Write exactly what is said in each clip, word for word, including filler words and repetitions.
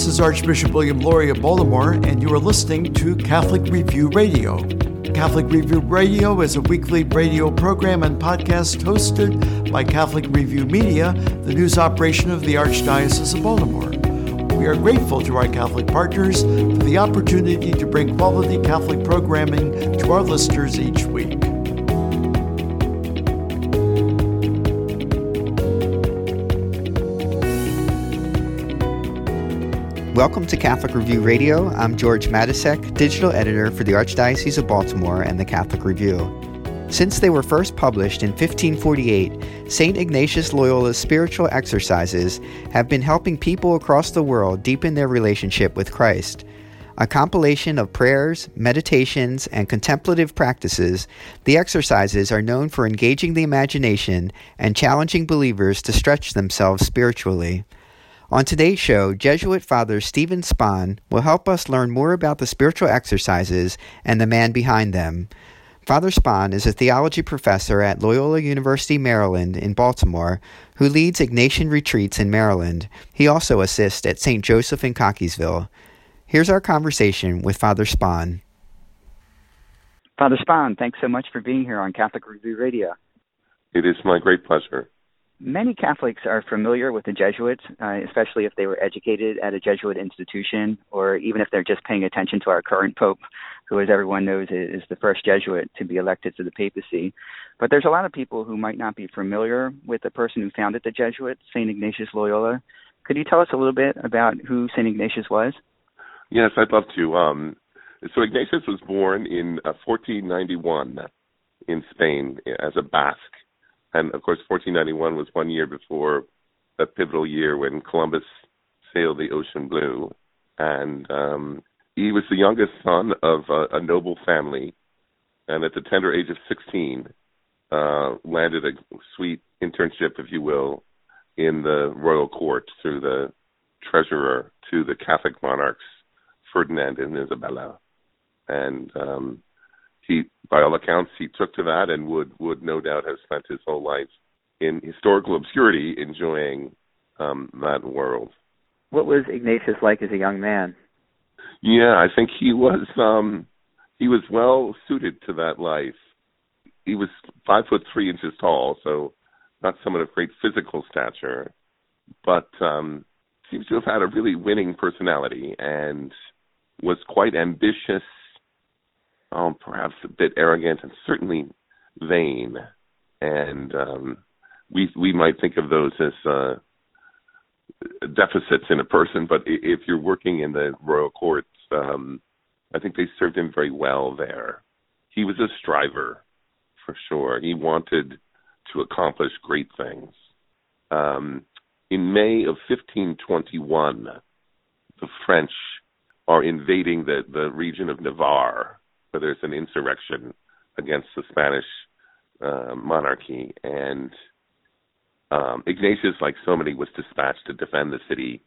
This is Archbishop William Lori of Baltimore, and you are listening to Catholic Review Radio. Catholic Review Radio is a weekly radio program and podcast hosted by Catholic Review Media, the news operation of the Archdiocese of Baltimore. We are grateful to our Catholic partners for the opportunity to bring quality Catholic programming to our listeners each week. Welcome to Catholic Review Radio. I'm George Matysek, digital editor for the Archdiocese of Baltimore and the Catholic Review. Since they were first published in fifteen forty-eight, Saint Ignatius Loyola's spiritual exercises have been helping people across the world deepen their relationship with Christ. A compilation of prayers, meditations, and contemplative practices, the exercises are known for engaging the imagination and challenging believers to stretch themselves spiritually. On today's show, Jesuit Father Stephen Spahn will help us learn more about the spiritual exercises and the man behind them. Father Spahn is a theology professor at Loyola University, Maryland in Baltimore, who leads Ignatian retreats in Maryland. He also assists at Saint Joseph in Cockeysville. Here's our conversation with Father Spahn. Father Spahn, thanks so much for being here on Catholic Review Radio. It is my great pleasure. Many Catholics are familiar with the Jesuits, uh, especially if they were educated at a Jesuit institution, or even if they're just paying attention to our current Pope, who, as everyone knows, is the first Jesuit to be elected to the papacy. But there's a lot of people who might not be familiar with the person who founded the Jesuits, Saint Ignatius Loyola. Could you tell us a little bit about who Saint Ignatius was? Yes, I'd love to. Um, so Ignatius was born in uh, fourteen ninety-one in Spain as a Basque. And, of course, fourteen ninety-one was one year before that pivotal year when Columbus sailed the ocean blue. And um, he was the youngest son of a, a noble family, and at the tender age of sixteen, uh, landed a sweet internship, if you will, in the royal court through the treasurer to the Catholic monarchs, Ferdinand and Isabella. And um, he, by all accounts, he took to that and would, would no doubt have spent his whole life in historical obscurity enjoying um, that world. What was Ignatius like as a young man? Yeah, I think he was um, he was well suited to that life. He was five foot three inches tall, so not someone of great physical stature, but um, seems to have had a really winning personality and was quite ambitious, um, perhaps a bit arrogant, and certainly vain. And um, we we might think of those as uh, deficits in a person, but if you're working in the royal courts, um, I think they served him very well there. He was a striver, for sure. He wanted to accomplish great things. Um, in May of fifteen twenty-one, the French are invading the, the region of Navarre, where there's an insurrection against the Spanish uh, monarchy, and um, Ignatius, like so many, was dispatched to defend the city.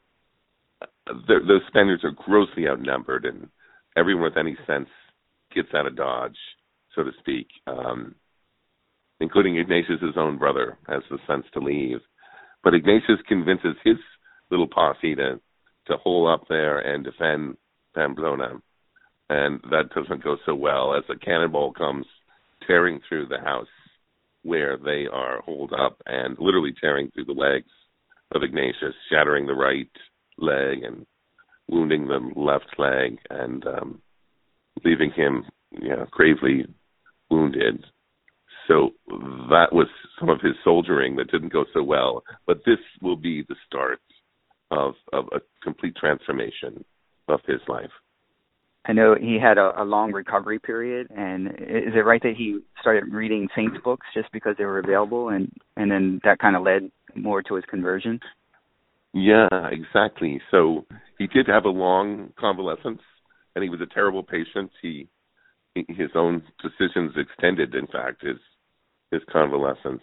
The, the Spaniards are grossly outnumbered, and everyone with any sense gets out of Dodge, so to speak, um, including Ignatius' own brother has the sense to leave. But Ignatius convinces his little posse to, to hole up there and defend Pamplona, and that doesn't go so well as a cannonball comes tearing through the house where they are holed up and literally tearing through the legs of Ignatius, shattering the right leg and wounding the left leg and um, leaving him, you know, gravely wounded. So that was some of his soldiering that didn't go so well, but this will be the start of, of a complete transformation of his life. I know he had a, a long recovery period, and is it right that he started reading saints' books just because they were available, and, and then that kind of led more to his conversion? Yeah, exactly. So he did have a long convalescence, and he was a terrible patient. He, his own decisions extended, in fact, his his convalescence.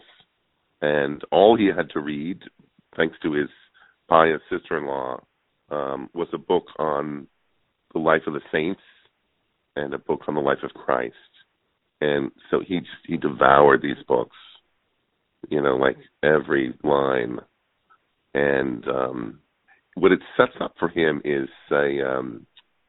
And all he had to read, thanks to his pious sister-in-law, um, was a book on the life of the saints and a book on the life of Christ. And so he just, he devoured these books, you know, like every line. And um, what it sets up for him is a, um,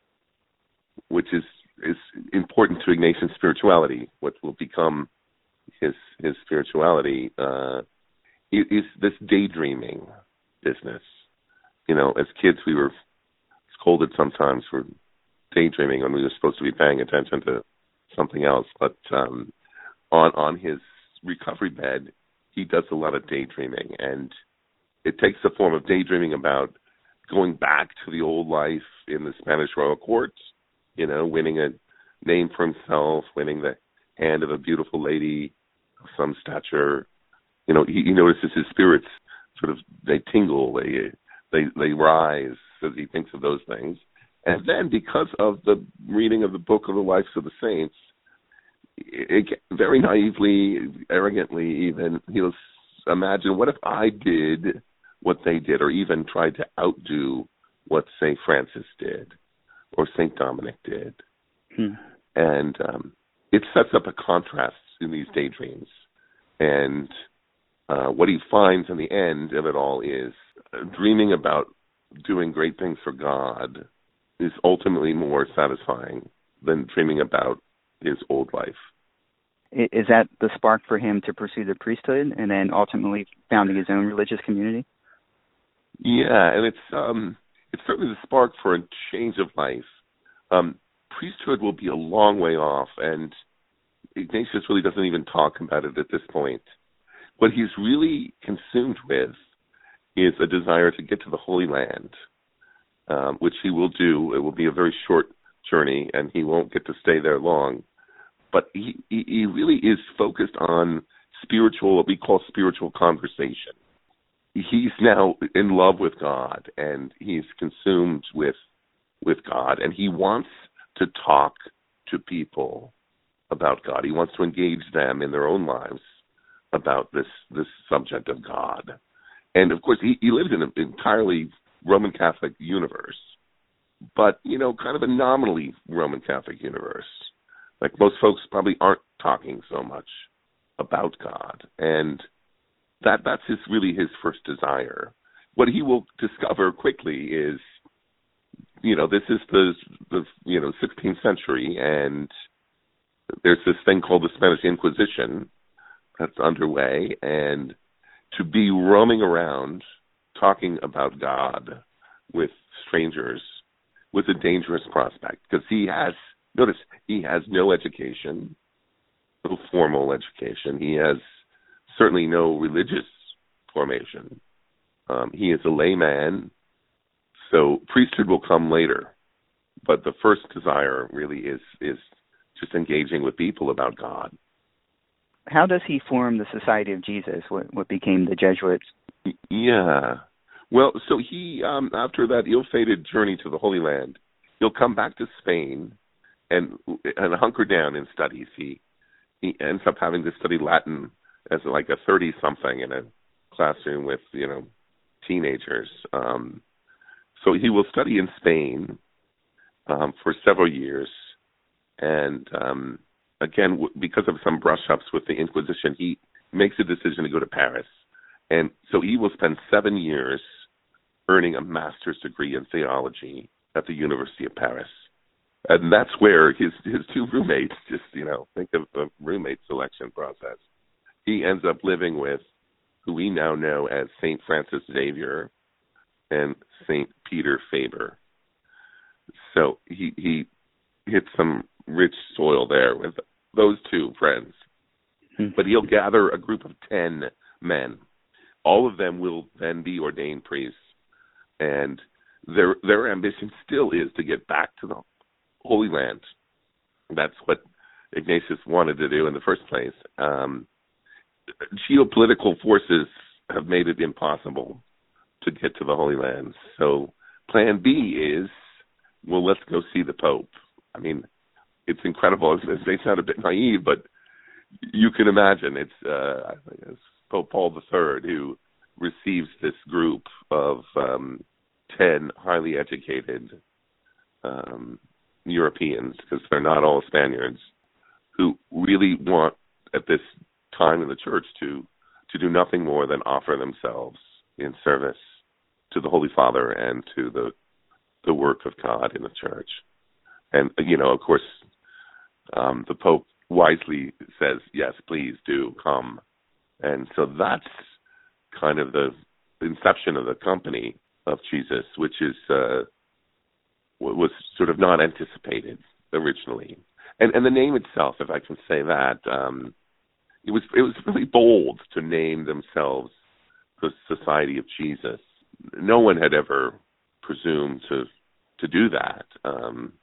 which is is important to Ignatian spirituality, what will become his his spirituality, uh, is this daydreaming business. You know, as kids, we were scolded sometimes for daydreaming when we were supposed to be paying attention to something else. But um, on on his recovery bed, he does a lot of daydreaming, and it takes the form of daydreaming about going back to the old life in the Spanish royal court, you know, winning a name for himself, winning the hand of a beautiful lady of some stature. You know, he, he notices his spirits sort of, they tingle, they, they, they rise as he thinks of those things. And then because of the reading of the book of the lives of the saints, it, it, very naively, arrogantly even, he'll imagine, what if I did what they did, or even tried to outdo what Saint Francis did, or Saint Dominic did. Hmm. And um, it sets up a contrast in these daydreams. And uh, what he finds in the end of it all is uh, dreaming about doing great things for God is ultimately more satisfying than dreaming about his old life. Is that the spark for him to pursue the priesthood and then ultimately founding his own religious community? Yeah, and it's um, it's certainly the spark for a change of life. Um, priesthood will be a long way off, and Ignatius really doesn't even talk about it at this point. What he's really consumed with is a desire to get to the Holy Land, um, which he will do. It will be a very short journey, and he won't get to stay there long. But he, he, he really is focused on spiritual, what we call spiritual conversation. He's now in love with God, and he's consumed with with God, and he wants to talk to people about God. He wants to engage them in their own lives about this this subject of God. And of course, he, he lives in an entirely Roman Catholic universe, but, you know, kind of a nominally Roman Catholic universe. Like, most folks probably aren't talking so much about God, and that that's his really his first desire. What he will discover quickly is, you know, this is the, the you know, sixteenth century, and there's this thing called the Spanish Inquisition that's underway, and to be roaming around talking about God with strangers was a dangerous prospect, because he has, notice, he has no education, no formal education. He has certainly no religious formation. Um, he is a layman, so priesthood will come later. But the first desire really is is just engaging with people about God. How does he form the Society of Jesus, what, what became the Jesuits? Yeah. Well, so he, um, after that ill-fated journey to the Holy Land, he'll come back to Spain and and hunker down in studies. He he ends up having to study Latin as like a thirty-something in a classroom with, you know, teenagers. Um, so he will study in Spain um, for several years. And um, again, w- because of some brush-ups with the Inquisition, he makes a decision to go to Paris. And so he will spend seven years earning a master's degree in theology at the University of Paris. And that's where his, his two roommates, just, you know, think of the roommate selection process. He ends up living with who we now know as Saint Francis Xavier and Saint Peter Faber. So he he hits some rich soil there with those two friends. Mm-hmm. But he'll gather a group of ten men. All of them will then be ordained priests. And their their ambition still is to get back to the Holy Land. That's what Ignatius wanted to do in the first place. Um, geopolitical forces have made it impossible to get to the Holy Land. So plan B is, well, let's go see the Pope. I mean, it's incredible. It may sound a bit naive, but you can imagine it's, uh, I think it's Pope Paul the Third who receives this group of um, ten highly educated um, Europeans, because they're not all Spaniards, who really want at this time in the church to to do nothing more than offer themselves in service to the Holy Father and to the the work of God in the Church. And, you know, of course, um, the Pope wisely says, yes, please do come. And so that's kind of the inception of the Company of Jesus, which is uh, was sort of not anticipated originally. And, and the name itself, if I can say that, um, it was it was really bold to name themselves the Society of Jesus. No one had ever presumed to to do that. Um,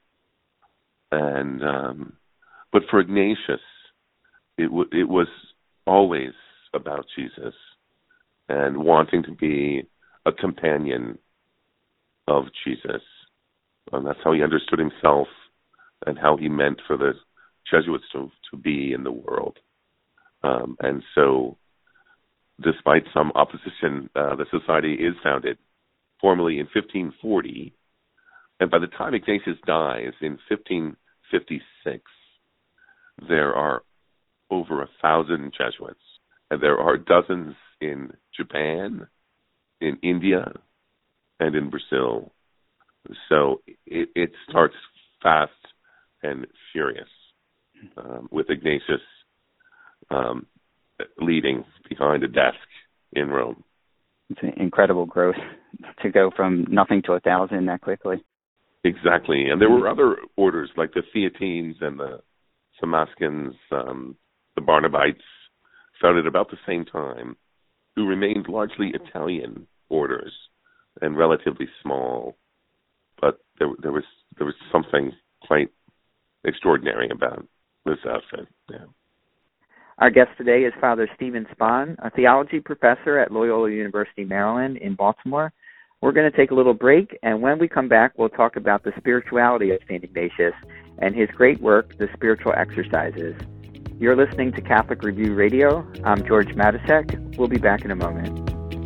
and um, but for Ignatius, it w- it was always about Jesus and wanting to be a companion of Jesus. And that's how he understood himself and how he meant for the Jesuits to, to be in the world. Um, and so, despite some opposition, uh, the society is founded formally in fifteen forty. And by the time Ignatius dies in fifteen fifty-six, there are over a thousand Jesuits. And there are dozens in Japan, in India, and in Brazil. So it, it starts fast and furious, um, with Ignatius um, leading behind a desk in Rome. It's an incredible growth to go from nothing to a thousand that quickly. Exactly. And there were other orders like the Theatines and the Samascans, um, the Barnabites, founded about the same time, who remained largely Italian orders and relatively small. But there, there was there was something quite extraordinary about this outfit. Yeah. Our guest today is Father Stephen Spahn, a theology professor at Loyola University, Maryland, in Baltimore. We're going to take a little break, and when we come back, we'll talk about the spirituality of Saint Ignatius and his great work, The Spiritual Exercises. You're listening to Catholic Review Radio. I'm George Matisek. We'll be back in a moment.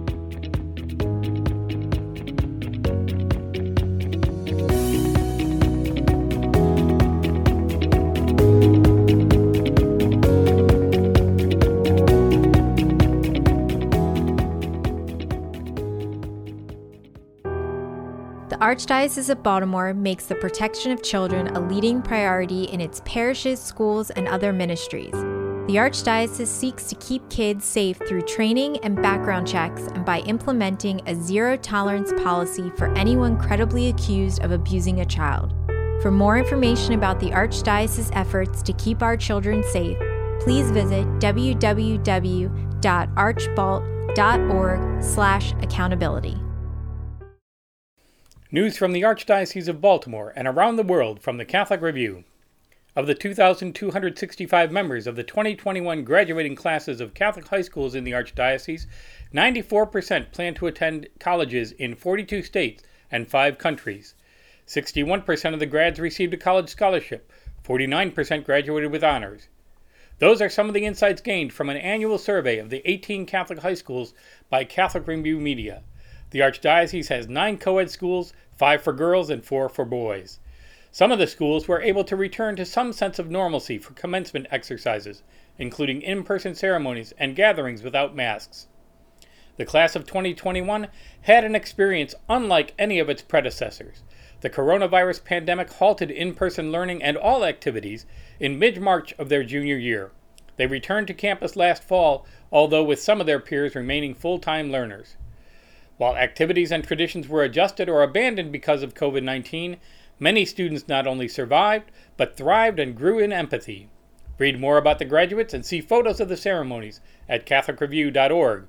The Archdiocese of Baltimore makes the protection of children a leading priority in its parishes, schools, and other ministries. The Archdiocese seeks to keep kids safe through training and background checks and by implementing a zero-tolerance policy for anyone credibly accused of abusing a child. For more information about the Archdiocese's efforts to keep our children safe, please visit w w w dot archbalt dot org slash accountability. News from the Archdiocese of Baltimore and around the world from the Catholic Review. Of the two thousand two hundred sixty-five members of the twenty twenty-one graduating classes of Catholic high schools in the Archdiocese, ninety-four percent plan to attend colleges in forty-two states and five countries. sixty-one percent of the grads received a college scholarship. forty-nine percent graduated with honors. Those are some of the insights gained from an annual survey of the eighteen Catholic high schools by Catholic Review Media. The Archdiocese has nine co-ed schools, five for girls and four for boys. Some of the schools were able to return to some sense of normalcy for commencement exercises, including in-person ceremonies and gatherings without masks. The class of twenty twenty-one had an experience unlike any of its predecessors. The coronavirus pandemic halted in-person learning and all activities in mid-March of their junior year. They returned to campus last fall, although with some of their peers remaining full-time learners. While activities and traditions were adjusted or abandoned because of covid nineteen, many students not only survived, but thrived and grew in empathy. Read more about the graduates and see photos of the ceremonies at catholic review dot org.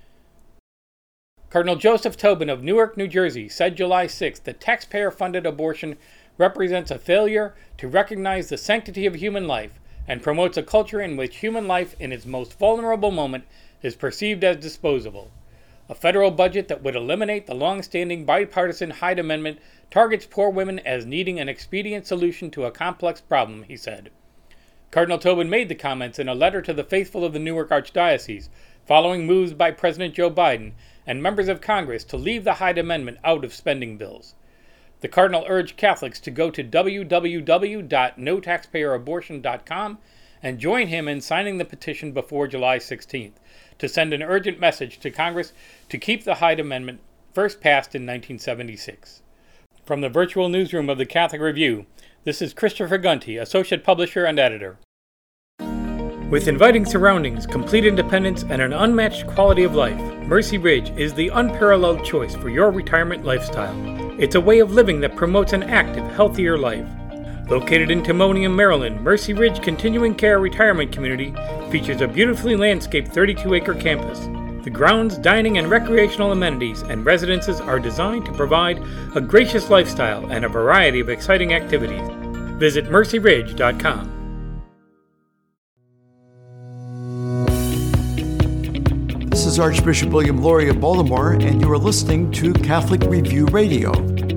Cardinal Joseph Tobin of Newark, New Jersey, said July sixth that taxpayer-funded abortion represents a failure to recognize the sanctity of human life and promotes a culture in which human life in its most vulnerable moment is perceived as disposable. A federal budget that would eliminate the long-standing bipartisan Hyde Amendment targets poor women as needing an expedient solution to a complex problem, he said. Cardinal Tobin made the comments in a letter to the faithful of the Newark Archdiocese, following moves by President Joe Biden and members of Congress to leave the Hyde Amendment out of spending bills. The Cardinal urged Catholics to go to w w w dot no taxpayer abortion dot com and join him in signing the petition before July sixteenth. To send an urgent message to Congress to keep the Hyde Amendment first passed in nineteen seventy-six. From the virtual newsroom of the Catholic Review, this is Christopher Gunty, Associate Publisher and Editor. With inviting surroundings, complete independence, and an unmatched quality of life, Mercy Ridge is the unparalleled choice for your retirement lifestyle. It's a way of living that promotes an active, healthier life. Located in Timonium, Maryland, Mercy Ridge Continuing Care Retirement Community features a beautifully landscaped thirty-two acre campus. The grounds, dining, and recreational amenities and residences are designed to provide a gracious lifestyle and a variety of exciting activities. Visit mercy ridge dot com. This is Archbishop William Lori of Baltimore, and you are listening to Catholic Review Radio.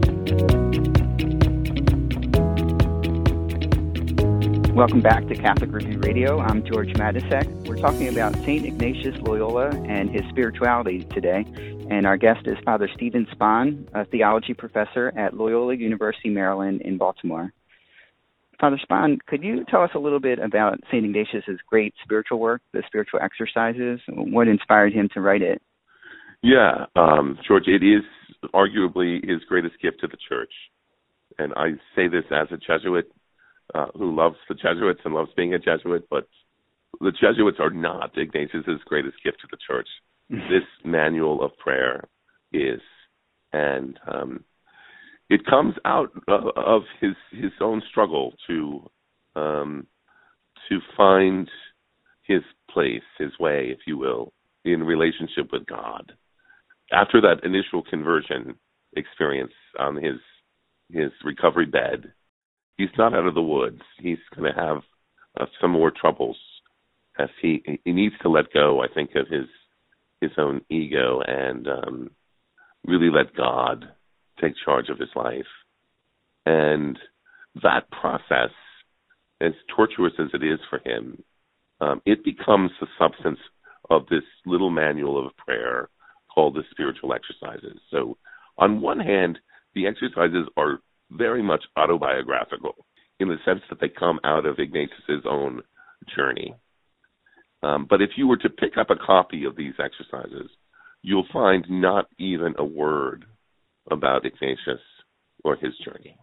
Welcome back to Catholic Review Radio. I'm George Matysek. We're talking about Saint Ignatius Loyola and his spirituality today. And our guest is Father Stephen Spahn, a theology professor at Loyola University, Maryland in Baltimore. Father Spahn, could you tell us a little bit about Saint Ignatius's great spiritual work, the spiritual exercises? What inspired him to write it? Yeah, um, George, it is arguably his greatest gift to the Church. And I say this as a Jesuit uh, who loves the Jesuits and loves being a Jesuit, but the Jesuits are not Ignatius's greatest gift to the Church. This manual of prayer is, and um, it comes out of, of his his own struggle to um, to find his place, his way, if you will, in relationship with God. After that initial conversion experience on his his recovery bed, he's not out of the woods. He's going to have uh, some more troubles as he he needs to let go, I think, of his his own ego and um, really let God take charge of his life. And that process, as tortuous as it is for him, um, it becomes the substance of this little manual of prayer called the spiritual exercises. So on one hand, the exercises are very much autobiographical in the sense that they come out of Ignatius's own journey. Um, but if you were to pick up a copy of these exercises, you'll find not even a word about Ignatius or his journey.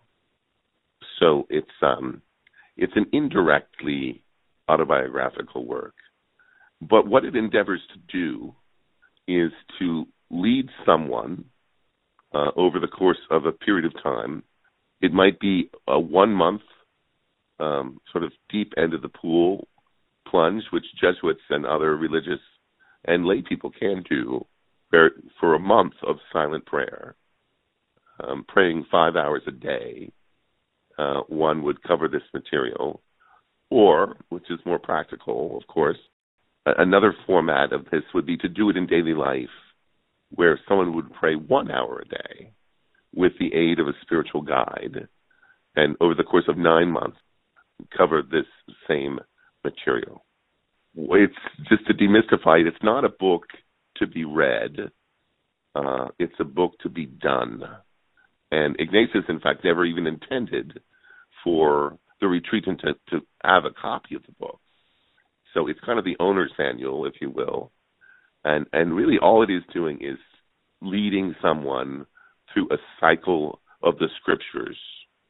So it's um, it's an indirectly autobiographical work. But what it endeavors to do is to lead someone uh, over the course of a period of time. It might be a one-month um, sort of deep end of the pool plunge, which Jesuits and other religious and lay people can do for a month of silent prayer, um, praying five hours a day. Uh, one would cover this material, or, which is more practical, of course, another format of this would be to do it in daily life, where someone would pray one hour a day with the aid of a spiritual guide, and over the course of nine months, cover this same material. It's just to demystify it, it's not a book to be read. Uh, it's a book to be done. And Ignatius, in fact, never even intended for the retreatant to, to have a copy of the book. So it's kind of the owner's manual, if you will. And and really all it is doing is leading someone through a cycle of the scriptures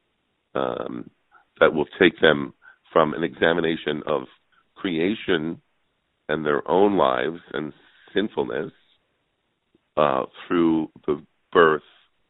um, that will take them from an examination of creation and their own lives and sinfulness uh, through the birth,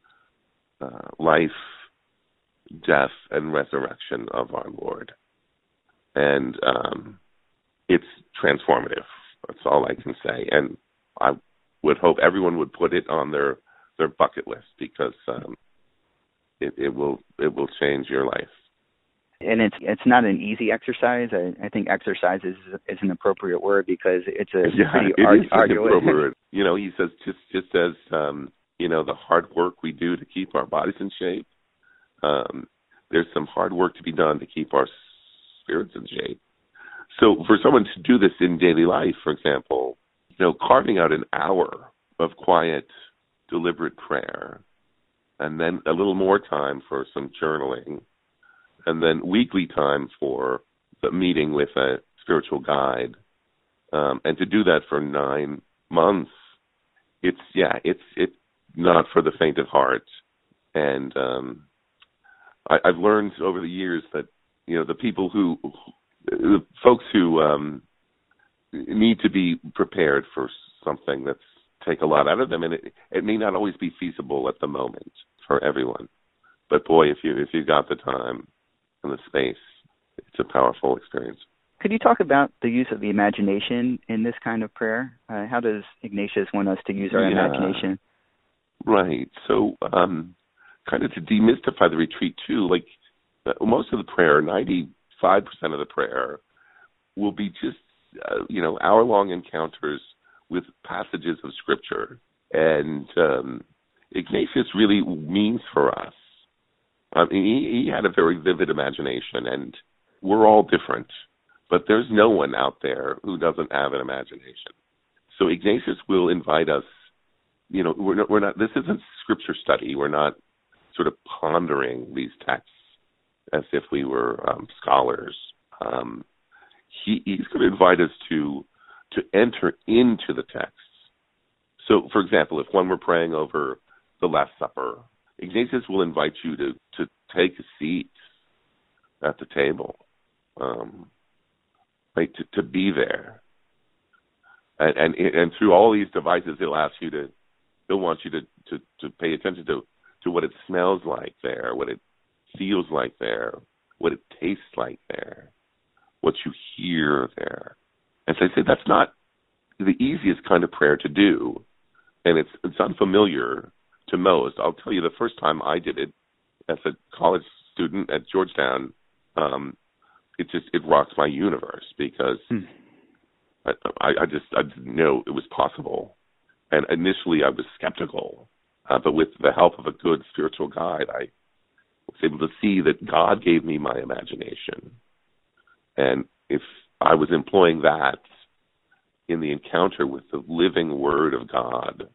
uh, life, death, and resurrection of our Lord. And um, it's transformative. That's all I can say. And I would hope everyone would put it on their, their bucket list because um, it, it will it will change your life. And it's it's not an easy exercise. I, I think exercise is, is an appropriate word because it's a yeah, pretty it ardu- is arduous. word. You know, he says just just as um, you know, the hard work we do to keep our bodies in shape. Um, there's some hard work to be done to keep our spirits in shape. So for someone to do this in daily life, for example, you know, carving out an hour of quiet, deliberate prayer, and then a little more time for some journaling, and then weekly time for the meeting with a spiritual guide, um, and to do that for nine months, it's yeah, it's it not for the faint of heart. And um, I, I've learned over the years that, you know, the people who, the folks who um, need to be prepared for something that's take a lot out of them, and it, it may not always be feasible at the moment for everyone. But boy, if you if you got the time and the space, it's a powerful experience. Could you talk about the use of the imagination in this kind of prayer? Uh, how does Ignatius want us to use our yeah. imagination? Right. So, um, kind of to demystify the retreat too, like uh, most of the prayer, ninety-five percent of the prayer, will be just uh, you know hour-long encounters with passages of Scripture, and um, Ignatius really means for us. I mean, he, he had a very vivid imagination, and we're all different. But there's no one out there who doesn't have an imagination. So Ignatius will invite us, you know, we're not, we're not, this isn't scripture study. We're not sort of pondering these texts as if we were um, scholars. Um, he, he's going to invite us to, to enter into the texts. So, for example, if when we're praying over the Last Supper, Ignatius will invite you to, to take a seat at the table. Um, Right, to, to be there, and, and and through all these devices, he'll ask you to, he'll want you to, to, to pay attention to, to what it smells like there, what it feels like there, what it tastes like there, what you hear there. And so I say that's not the easiest kind of prayer to do, and it's it's unfamiliar to most. I'll tell you, the first time I did it as a college student at Georgetown, um, It just it rocks my universe because hmm. I, I, I just I didn't know it was possible, and initially I was skeptical, uh, but with the help of a good spiritual guide, I was able to see that God gave me my imagination, and if I was employing that in the encounter with the living Word of God,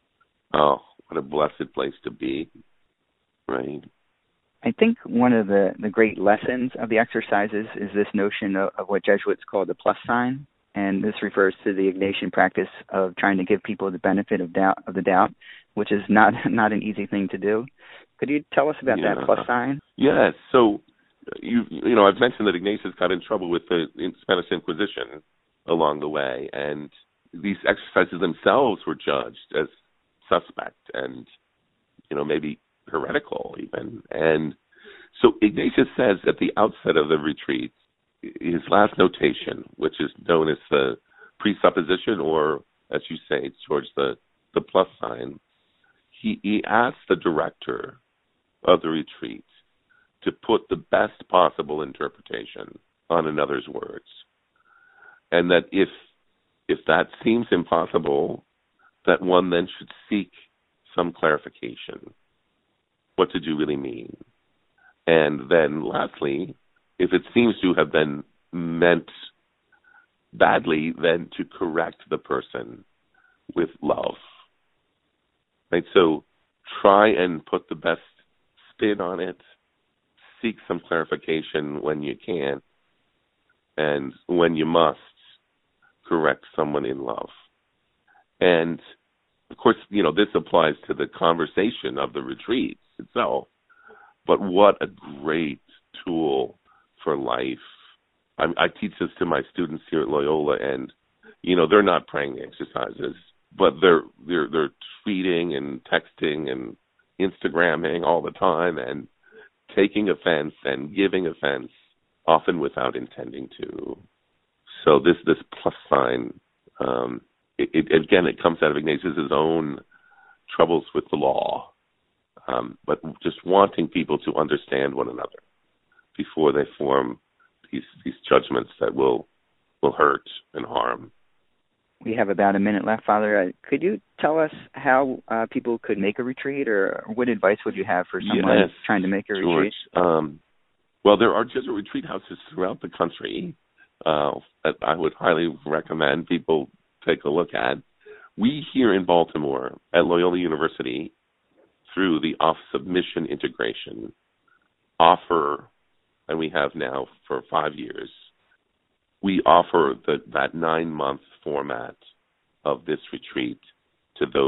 oh, what a blessed place to be, right? I think one of the, the great lessons of the exercises is this notion of, of what Jesuits call the plus sign, and this refers to the Ignatian practice of trying to give people the benefit of doubt of the doubt, which is not not an easy thing to do. Could you tell us about yeah. that plus sign? Yes. So you you know I've mentioned that Ignatius got in trouble with the Spanish Inquisition along the way, and these exercises themselves were judged as suspect and you know maybe heretical even. And so Ignatius says at the outset of the retreat, his last notation, which is known as the presupposition, or as you say, George, the, the plus sign, he, he asks the director of the retreat to put the best possible interpretation on another's words. And that if if that seems impossible, that one then should seek some clarification. What did you really mean? And then lastly, if it seems to have been meant badly, then to correct the person with love. Right? So try and put the best spin on it. Seek some clarification when you can. And when you must, correct someone in love. And of course, you know, this applies to the conversation of the retreat itself, but what a great tool for life. I, I teach this to my students here at Loyola, and you know they're not praying exercises, but they're they're they're tweeting and texting and Instagramming all the time and taking offense and giving offense, often without intending to. So this this plus sign, um, it, it, again, it comes out of Ignatius' own troubles with the law. Um, but just wanting people to understand one another before they form these these judgments that will will hurt and harm. We have about a minute left, Father. Uh, could you tell us how uh, people could make a retreat, or what advice would you have for someone yes, trying to make a George. retreat? Um, well, there are Jesuit retreat houses throughout the country uh, that I would highly recommend people take a look at. We here in Baltimore at Loyola University, through the Office of Mission Integration, offer, and we have now for five years, we offer the, that nine-month format of this retreat to those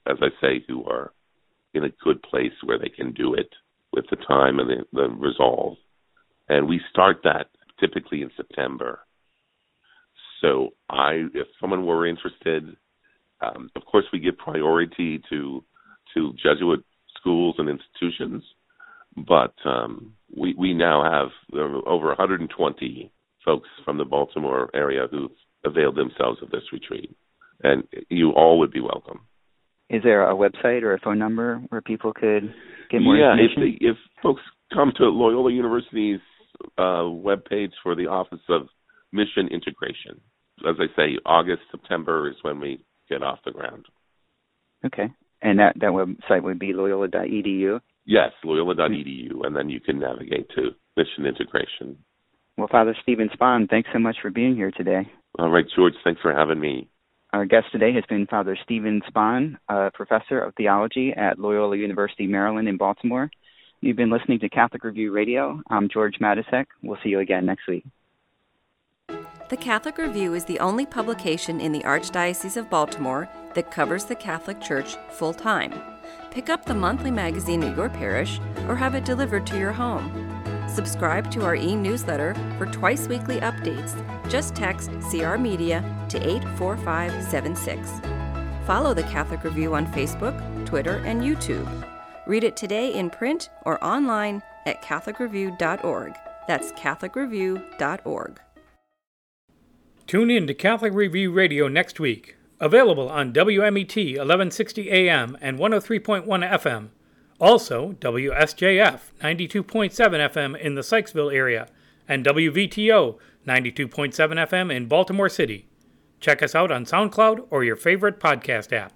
as I say, who are in a good place where they can do it with the time and the, the resolve. And we start that typically in September. So I, if someone were interested, um, of course we give priority to to Jesuit schools and institutions, but um, we, we now have over one hundred twenty folks from the Baltimore area who've availed themselves of this retreat, and you all would be welcome. Is there a website or a phone number where people could get more yeah, information? Yeah, if, if folks come to Loyola University's uh, webpage for the Office of Mission Integration, as I say, August, September is when we get off the ground. Okay. And that, that website would be loyola dot e d u? Yes, loyola dot e d u, and then you can navigate to Mission Integration. Well, Father Stephen Spahn, thanks so much for being here today. All right, George, thanks for having me. Our guest today has been Father Stephen Spahn, a professor of theology at Loyola University, Maryland in Baltimore. You've been listening to Catholic Review Radio. I'm George Matysek. We'll see you again next week. The Catholic Review is the only publication in the Archdiocese of Baltimore that covers the Catholic Church full-time. Pick up the monthly magazine at your parish or have it delivered to your home. Subscribe to our e-newsletter for twice-weekly updates. Just text C R Media to eight four five seven six. Follow the Catholic Review on Facebook, Twitter, and YouTube. Read it today in print or online at catholic review dot org. That's catholic review dot org. Tune in to Catholic Review Radio next week. Available on W M E T eleven sixty A M and one oh three point one F M. Also, W S J F ninety-two point seven F M in the Sykesville area and W V T O ninety-two point seven F M in Baltimore City. Check us out on SoundCloud or your favorite podcast app.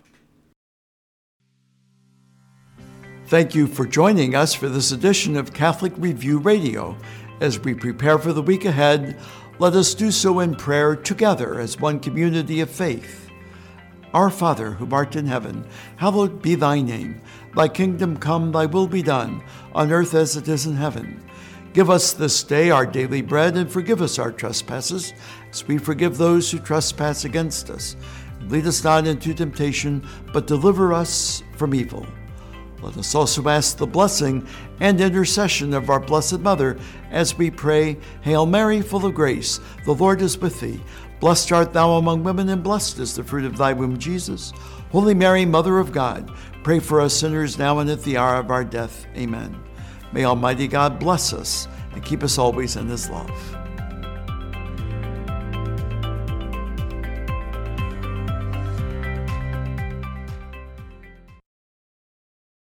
Thank you for joining us for this edition of Catholic Review Radio. As we prepare for the week ahead, let us do so in prayer together as one community of faith. Our Father, who art in heaven, hallowed be thy name. Thy kingdom come, thy will be done, on earth as it is in heaven. Give us this day our daily bread, and forgive us our trespasses, as we forgive those who trespass against us. Lead us not into temptation, but deliver us from evil. Let us also ask the blessing and intercession of our Blessed Mother as we pray, Hail Mary, full of grace, the Lord is with thee. Blessed art thou among women, and blessed is the fruit of thy womb, Jesus. Holy Mary, Mother of God, pray for us sinners now and at the hour of our death. Amen. May Almighty God bless us and keep us always in his love.